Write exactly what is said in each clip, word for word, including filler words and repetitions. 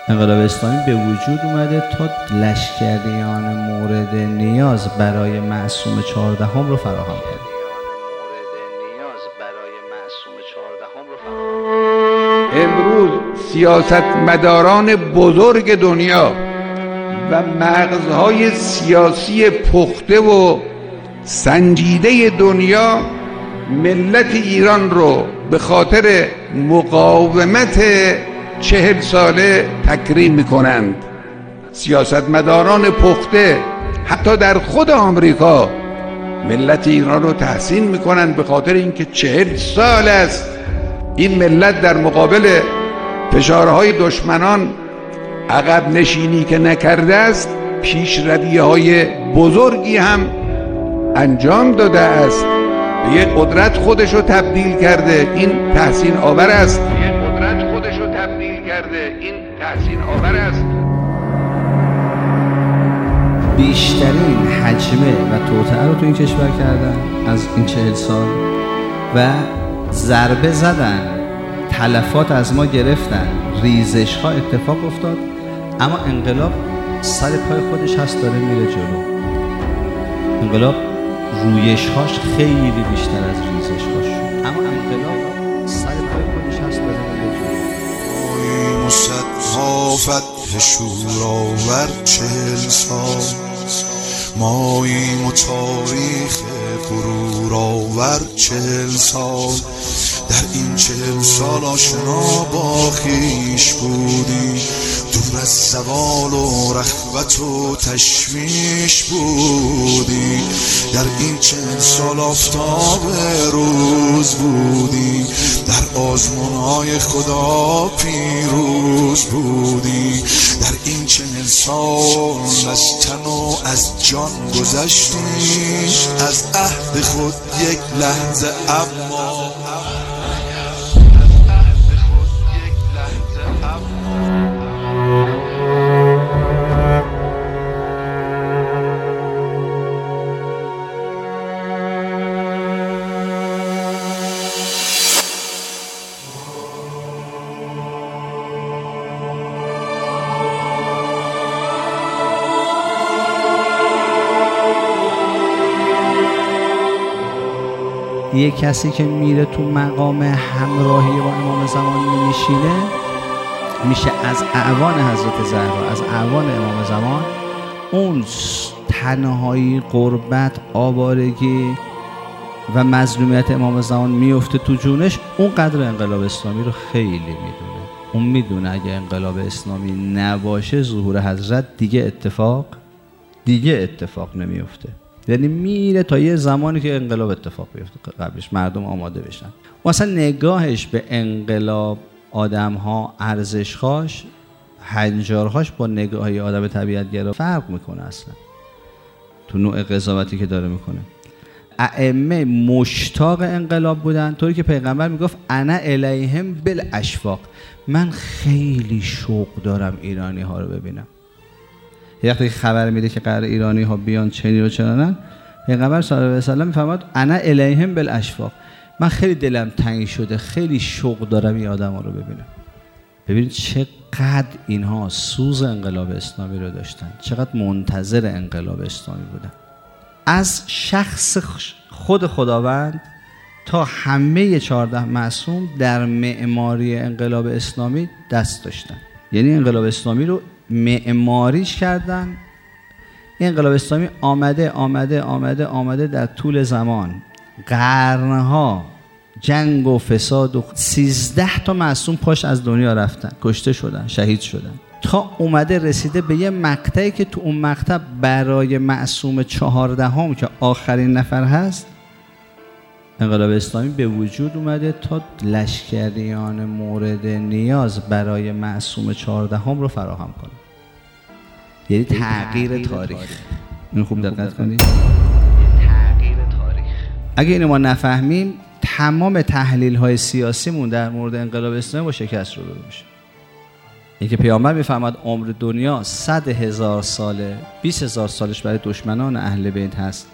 انقلاب اسلامی به وجود اومده تا لشکریان مورد نیاز برای معصوم چهاردهم رو فراهم کنه. امروز سیاستمداران بزرگ دنیا و مغزهای سیاسی پخته و سنجیده دنیا ملت ایران رو به خاطر مقاومت چهل ساله تکریم میکنند. سیاستمداران پخته حتی در خود آمریکا ملت ایران رو تحسین میکنند به خاطر اینکه چهل سال است این ملت در مقابل فشارهای دشمنان عقب نشینی که نکرده است، پیشروی های بزرگی هم انجام داده است، به یک قدرت خودش رو تبدیل کرده. این تحسین آور است. یک قدرت خودش رو تبدیل کرده. این تحسین آور است. بیشترین حجمه و توطئه رو تو این کشور کردن از این چهل سال و ضربه زدن، تلفات از ما گرفتن، ریزش ها اتفاق افتاد، اما انقلاب سر پای خودش هست، داره میره جلو. انقلاب رویش هاش خیلی بیشتر از ریزش هاش شد، اما انقلاب سر پای خودش هست، داره میره جلو. ماییم و صدها فتح شورآور چهل سال، ماییم و تاریخ غرور آور چهل سال. در این چهل سال آشنا با خویش بودی، دور از زوال و رغبت و تشویش بودی. در این چهل سال آفتاب روز بودی، در آزمون‌های خدا پیروز بودی. در این چهل سال از تن و از جان گذشتی، از عهد خود یک لحظه اما یه کسی که میره تو مقام همراهی با امام زمان میشینه میشه از اعوان حضرت زهرا، از اعوان امام زمان. اون تنهایی، غربت، آوارگی و مظلومیت امام زمان میفته تو جونش. اون قدر انقلاب اسلامی رو خیلی میدونه. اون میدونه اگه انقلاب اسلامی نباشه ظهور حضرت دیگه اتفاق دیگه اتفاق نمیفته. یعنی میره تا یه زمانی که انقلاب اتفاق بیفته، قبلش مردم آماده بشن. مثلا نگاهش به انقلاب، آدم‌ها، ارزش‌هاش، هنجارهاش با نگاهی آدم طبیعت‌گرا فرق میکنه اصلا تو نوع قضاوتی که داره میکنه. ائمه مشتاق انقلاب بودن، طوری که پیغمبر میگفت انا الیهم بالاشواق، من خیلی شوق دارم ایرانی ها رو ببینم. یه وقتی خبر میده که قرار ایرانی ها بیان چنین و چنانن، پیغمبر صلی الله علیه و سلم میفرماد انا الیهم بالاشواق، من خیلی دلم تنگ شده، خیلی شوق دارم این آدما رو ببینم. ببینید چقدر اینها سوز انقلاب اسلامی رو داشتن، چقدر منتظر انقلاب اسلامی بودن. از شخص خود خداوند تا همه چهارده معصوم در معماری انقلاب اسلامی دست داشتن. یعنی انقلاب اسلامی رو معماریش کردن. این انقلاب اسلامی آمده آمده آمده آمده در طول زمان، قرنها جنگ و فساد و سیزده تا معصوم پاش از دنیا رفتن، کشته شدن، شهید شدن، تا اومده رسیده به یه مقطعی که تو اون مقطع برای معصوم چهاردهم که آخرین نفر هست، انقلاب اسلامی به وجود اومده تا لشکریان مورد نیاز برای معصوم چهاردهم رو فراهم کنه. یعنی تغییر تاریخ. اینو خوب دقت کنید. تغییر تاریخ. اگه اینو ما نفهمیم تمام تحلیل های سیاسیمون در مورد انقلاب اسلامی با شکست رو روبرو میشه. اینکه پیامبر میفرماد عمر دنیا صد هزار ساله، بیست هزار سالش برای دشمنان اهل بیت هست،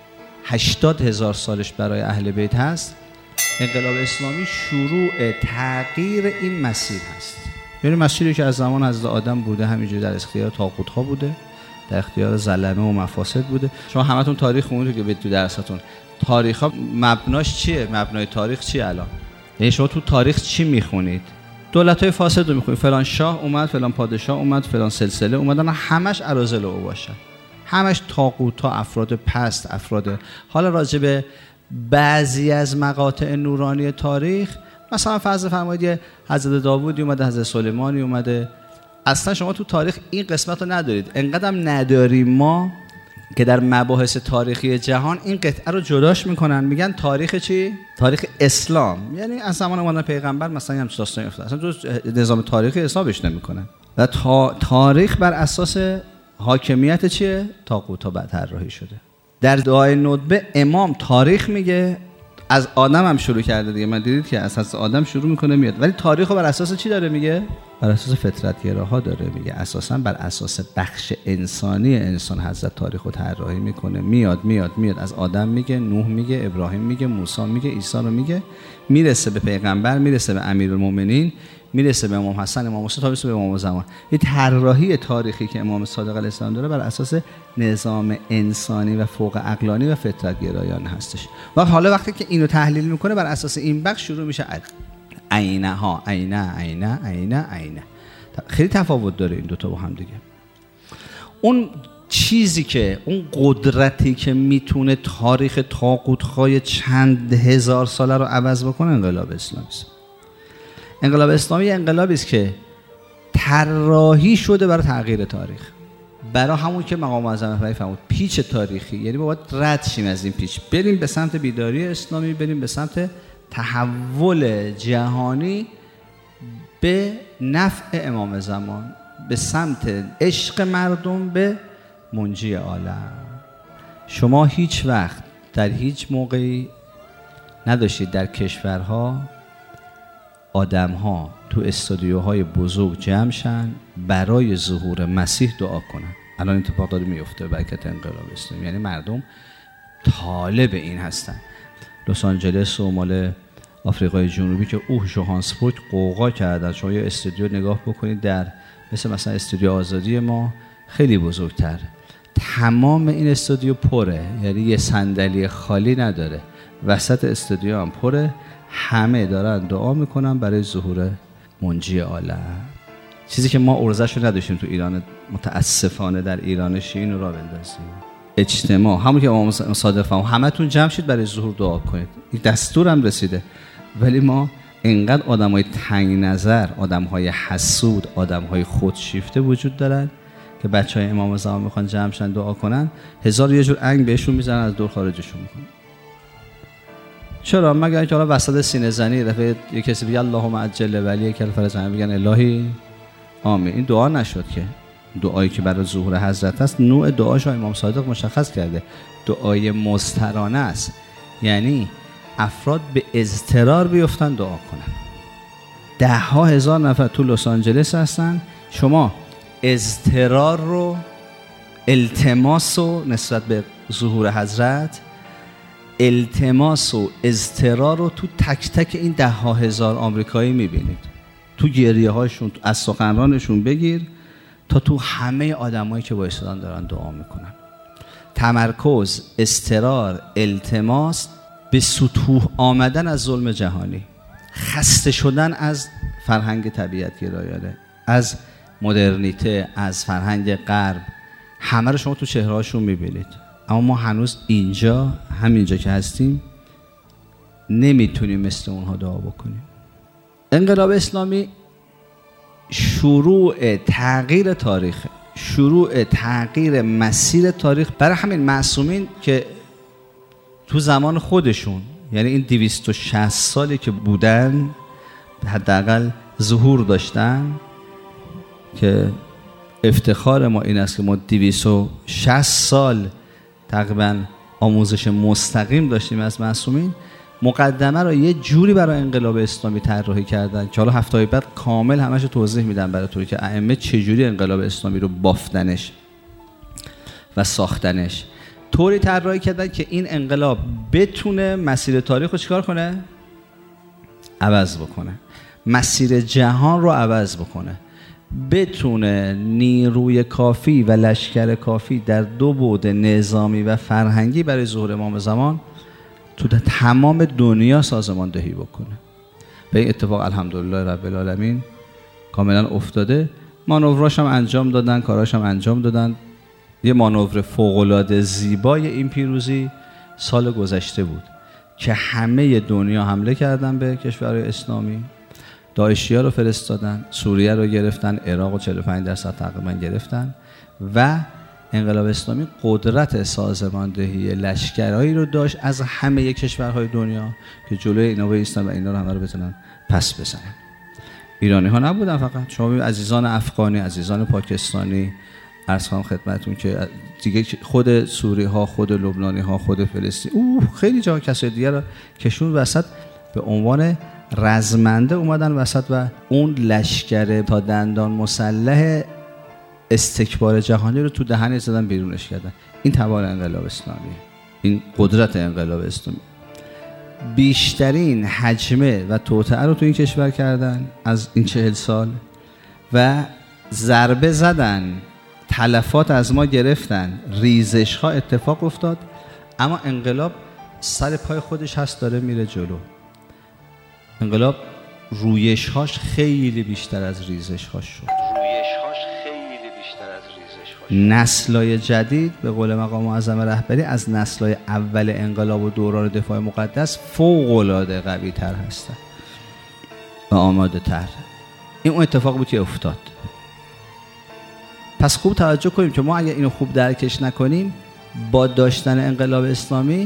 هشتاد هزار سالش برای اهل بیت هست. انقلاب اسلامی شروع تغییر این مسیر هست. یعنی مسیری که از زمان حضرت آدم بوده همینجوری در اختیار طاغوت‌ها بوده، در اختیار ظلمه و مفاسد بوده. شما همتون تاریخ خوندید که تو درستون تاریخ‌ها مبناش چیه؟ مبنای تاریخ چیه الان؟ یعنی شما تو تاریخ چی میخونید؟ دولت‌های فاسد رو میخونید، فلان شاه اومد، فلان پادشاه اومد، فلان سلسله اومدن، همش اراذل او باشن، همش طاغوت‌ها، افراد پست، افراد. حالا راجع به بعضی از مقاطع نورانی تاریخ، مثلا فرض فرمایید حضرت داوودی اومده، حضرت سلیمانی اومده، اصلا شما تو تاریخ این قسمت رو ندارید. انقدرم نداریم ما که در مباحث تاریخی جهان این قطعه رو جداش میکنن، میگن تاریخ چی؟ تاریخ اسلام. یعنی از زمان اومدن پیغمبر مثلا هم داستانی افتاد، اصلا تو نظام تاریخی حسابش نمیکنن. و تا تاریخ بر اساس حاکمیت چیه؟ طاغوت‌ها بعد طراحی شده. در دعای ندبه امام تاریخ میگه، از آدم هم شروع کرده دیگه، من دیدید که از اساس آدم شروع میکنه میاد، ولی تاریخ رو بر اساس چی داره میگه؟ بر اساس فطرت‌گراها داره میگه، اساسا بر اساس بخش انسانی انسان حضرت تاریخ رو طراحی میکنه. میاد میاد میاد از آدم میگه، نوح میگه، ابراهیم میگه، موسی میگه، عیسی رو میگه، میرسه به پیغمبر، میرسه به امیرالمومنین، میرسه به امام حسن، امام حسین، تا میرسه به امام زمان. این طراحی تاریخی که امام صادق علیه السلام داره بر اساس نظام انسانی و فوق عقلانی و فطرت‌گرایانه هستش. و حالا وقتی که اینو تحلیل میکنه بر اساس این بخش شروع میشه عینه ها، عینه عینه عینه عینه. خیلی تفاوت داره این دوتا با هم دیگه. اون چیزی که اون قدرتی که میتونه تاریخ طاغوت‌های چند هزار ساله رو عوض بکنه انقلاب اسلامی است. انقلاب اسلامی انقلابی است که طراحی شده برای تغییر تاریخ، برای همون که مقام معظم رهبری فرمود پیچ تاریخی. یعنی باید رد شیم از این پیچ، بریم به سمت بیداری اسلامی، بریم به سمت تحول جهانی به نفع امام زمان، به سمت عشق مردم به منجی عالم. شما هیچ وقت در هیچ موقعی نداشتید در کشورها آدم‌ها تو استودیوهای بزرگ جمع شن برای ظهور مسیح دعا کنن. الان اتفاق داره میفته برکت انقلاب اسلامی، یعنی مردم طالب این هستن. لس آنجلس و مال آفریقای جنوبی که اوه جوهانسبورگ قوقا کردن، شما یه استودیو نگاه بکنید در مثل مثلا استودیو آزادی ما خیلی بزرگتر، تمام این استودیو پره، یعنی یه صندلی خالی نداره، وسط استودیو هم پره، همه دارن دعا میکنن برای ظهور منجی عالم. چیزی که ما ارزش رو نداشتیم تو ایران، متاسفانه در ایران شین را بندازیم. اجتماع همون که امام صادق فرمود همه تون جمع شید برای ظهور دعا کنید، این دستور هم رسیده، ولی ما اینقدر آدمای تنگ نظر، آدمهای حسود، آدمهای خودشیفته وجود دارن که بچهای امام زمان میخوان جمع شن دعا کنن، هزار یه جور انگ بهشون میزنن، از دور خارجشون میکنن. چرا؟ مگر اینکه حالا وسط سینه زنی دفعه یه کسی بگه اللهم عجل ولی کل فرج بگن الهی آمین. این دعا نشد که. دعایی که برای ظهور حضرت است نوع دعاشو امام صادق مشخص کرده، دعای مضطرانه است، یعنی افراد به اضطرار بیفتن دعا کنن. ده ها هزار نفر تو لس آنجلس هستن، شما اضطرار رو، التماس رو نسبت به ظهور حضرت، التماس و اضطرار رو تو تک تک این ده ها هزار آمریکایی میبینید، تو گریه هاشون، از سخنرانشون بگیر تا تو همه آدمایی که با ایستادن دارن دعا میکنن. تمرکز، اضطرار، التماس به سطوح آمدن از ظلم جهانی، خسته شدن از فرهنگ طبیعت گرایانه، از مدرنیته، از فرهنگ غرب، همه رو شما تو چهرهاشون میبینید. اما ما هنوز اینجا، همینجا که هستیم، نمیتونیم مثل اونها دعا بکنیم. انقلاب اسلامی شروع تغییر تاریخ، شروع تغییر مسیر تاریخ. برای همین معصومین که تو زمان خودشون، یعنی این دویست و شصت سالی که بودن، حداقل ظهور داشتن، که افتخار ما این است که ما دویست و شصت سال تقریبا آموزش مستقیم داشتیم از معصومین. مقدمه رو یه جوری برای انقلاب اسلامی طراحی کردن که حالا هفته‌های بعد کامل همش توضیح میدم براتون که ائمه چجوری انقلاب اسلامی رو بافتنش و ساختنش، طوری طراحی کردن که این انقلاب بتونه مسیر تاریخ رو چیکار کنه؟ عوض بکنه. مسیر جهان رو عوض بکنه، بتونه نیروی کافی و لشکر کافی در دو بعد نظامی و فرهنگی برای ظهور امام زمان تو تمام دنیا سازماندهی بکنه. به این اتفاق الحمدلله رب العالمین کاملا افتاده. مانوراش هم انجام دادن، کاراش هم انجام دادن. یه مانور فوق‌العاده زیبای این پیروزی سال گذشته بود که همه دنیا حمله کردن به کشورهای اسلامی، داعشی‌ها رو فرستادن، سوریه رو گرفتن، عراق رو چهل و پنج درصد تقریبا گرفتن و انقلاب اسلامی قدرت سازماندهی لشکرهایی رو داشت از همه کشورهای دنیا که جلوی اینا بایستن و اینا رو همه رو بتونن پس بزنن. ایرانی ها نبودن فقط، شما عزیزان افغانی، عزیزان پاکستانی، عرض کنم خدمتتون که دیگه خود سوری ها، خود لبنانی ها، خود فلسطین، اوه خیلی جا کسای دیگه رو کشون وسط به عنوان رزمنده اومدن وسط و اون لشکر تا دندان مسلح استکبار جهانی رو تو دهنش زدن، بیرونش کردن. این تبار انقلاب اسلامی، این قدرت انقلاب اسلامی. بیشترین حجمه و توطئه رو تو این کشور کردن از این چهل سال و ضربه زدن، تلفات از ما گرفتن، ریزش ها اتفاق افتاد، اما انقلاب سر پای خودش هست، داره میره جلو. انقلاب رویش هاش خیلی بیشتر از ریزش هاش شد. رویش هاش خیلی بیشتر از ریزش هاش شد. نسل‌های جدید به قول مقام معظم رهبری از نسل‌های اول انقلاب و دوران دفاع مقدس فوق‌العاده قوی‌تر هستن و آماده تر. این اون اتفاق بود که افتاد. پس خوب توجه کنیم که ما اگر اینو خوب درکش نکنیم، با داشتن انقلاب اسلامی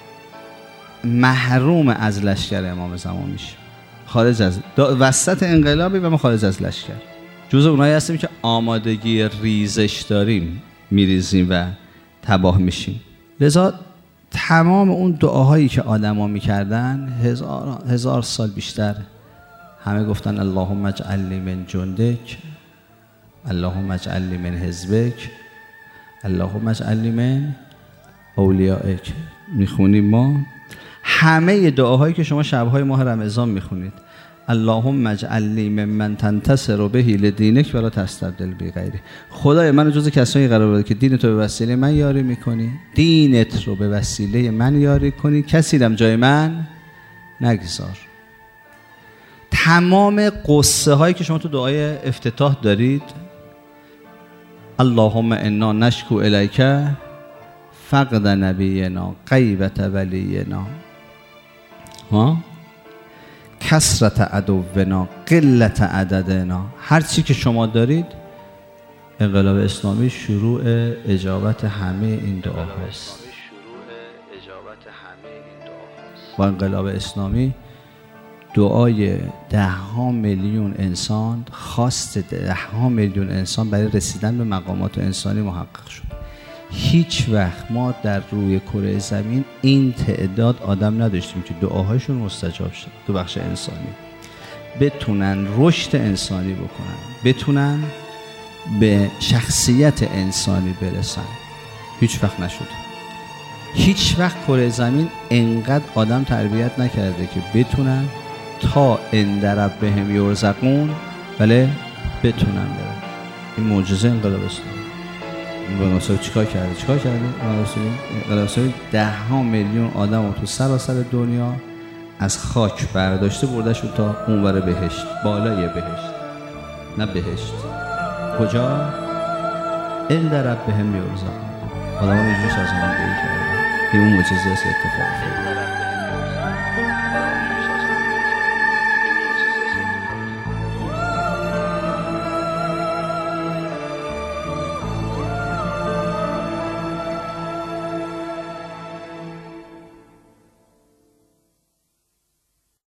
محروم از لشکر امام زمان میشیم، خارج از وسط انقلابی و ما خارج از لشکر. جزء اونایی هستیم که آمادگی ریزش داریم، میریزیم و تباه میشیم. لذا تمام اون دعاهایی که آدما میکردن هزار هزار سال بیشتر همه گفتن اللهم اجعلنی من جندک، اللهم اجعلنی من حزبک، اللهم اجعلنی من اولیائک. میخونیم ما همه دعاهایی که شما شبهای ماه رمضان میخونید، اللهم اجعلنی ممن تنتصر به لدینک ولا تستبدل بغیره. خدای من جزو کسایی قرار بده که دین تو به وسیله من یاری میکنی، دینت رو به وسیله من یاری کنی، کسی رم جای من نگذار. تمام قصه هایی که شما تو دعای افتتاح دارید، اللهم انا نشکو الیک فقد نبینا، غیبت ولینا، ها کثرت عدونا، قلت عددنا. هر چی که شما دارید، انقلاب اسلامی شروع اجابت همه این دعاهاست. با انقلاب اسلامی دعای ده ها میلیون انسان، خواست ده ها میلیون انسان برای رسیدن به مقامات انسانی محقق شد. هیچ وقت ما در روی کره زمین این تعداد آدم نداشتیم که دعاهاشون مستجاب شد تو بخش انسانی، بتونن رشد انسانی بکنن، بتونن به شخصیت انسانی برسن. هیچ وقت نشد. هیچ وقت کره زمین انقدر آدم تربیت نکرده که بتونن تا اندرب بهم یرزقون ولی بتونن برن. این معجزه انقلاب اسلامی. انقلاب اسلامی چیکار کرده؟ چیکار کرده؟ انقلاب اسلامی ده ها میلیون آدم رو تو سراسر دنیا از خاک برداشته برده شد تا اونور بهشت، بالای بهشت، نه بهشت. کجا؟ اندرب بهم یرزقون. آدم رو اینجور سازماندهی کرده. این اون معجزه است اتفاق افتاد.